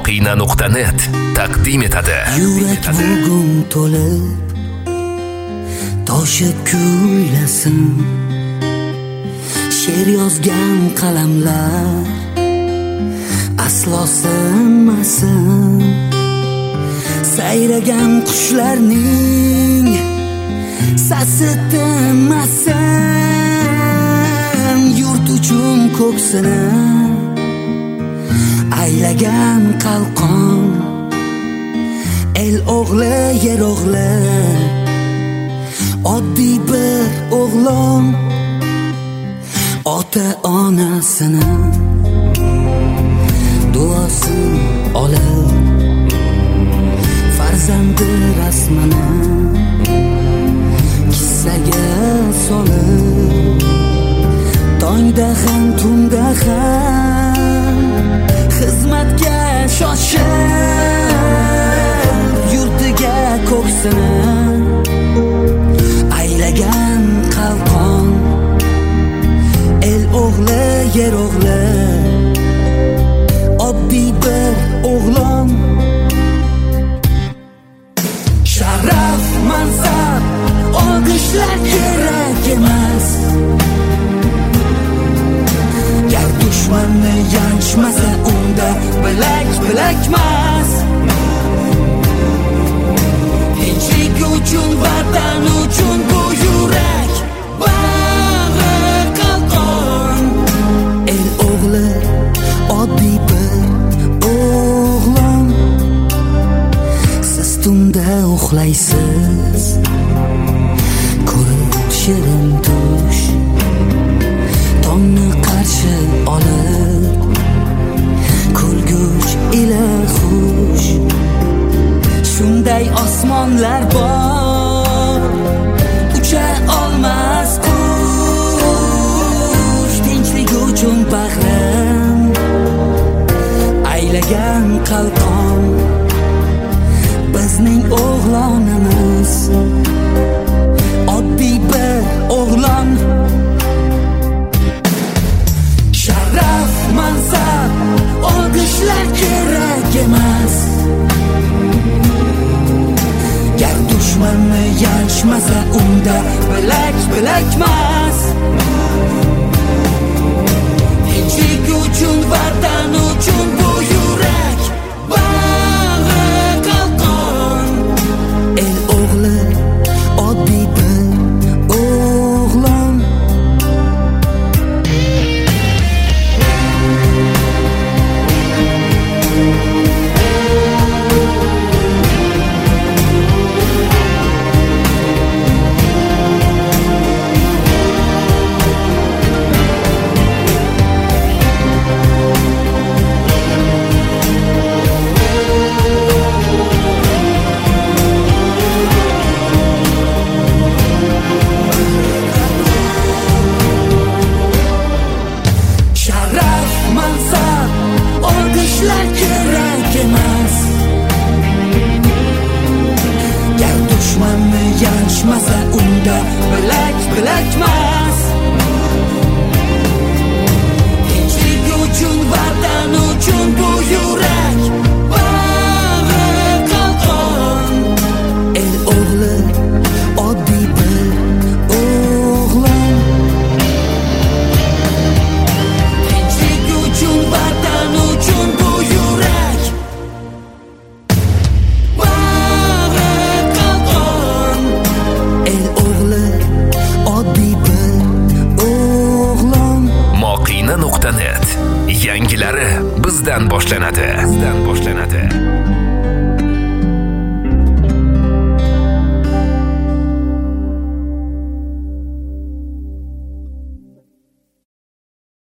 Moqina.net taqdim etadi. Yurak bugun to'lib toshib kuylasin, she'r yozgan qalamlar aslo sinmasin. Sayragan qushlarning sasi tinmasin. Yurt uchun ko'ksini aylagan qalqon, el o'g'li yer o'g'li, oddiy bir o'g'lon ota onasini duosini olib farzandi rasmini kissaga solib, tongda ham tunda ham xizmatga shoshib, yurtiga ko'ksini aylagan qalqon, el o'g'li yer o'g'li, oddiy bir o'g'lon. Sharaf mansab olqishlar kerak emas, gar dushmanni yanchmasa unda bilak-bilakmas. Tinchlik uchun, vatan uchun bu yurak bag'i qalqon, el o'g'li oddiy bir o'g'lon. Siz tunda uxlaysiz, ko'rib shirin tush, tongni qarshi olib kulguch ila xush. Shunday osmonlar bor, ucha olmas qush. Tinchlik uchun bahram aylagan qalqon, bizning o'g'lonimiz oddiy bir o'g'lon. Sharaf mansab olqishlar kerak emas, gar dushmanni yanchmasa unda bilak-bilakmas. Tinchlik uchun, vatan uchun bu yurak bag'i qalqon, el o'g'li oddiy bir o'g'lon. Yanchmasa unda bilak-bilakmas. Tinchlik uchun, vatan uchun bu yurak bag'i qalqon, el o'g'li oddiy bir o'g'lon. Tinchlik uchun, vatan uchun bu yurak Moqina.net yangilari bizdan boshlanadi.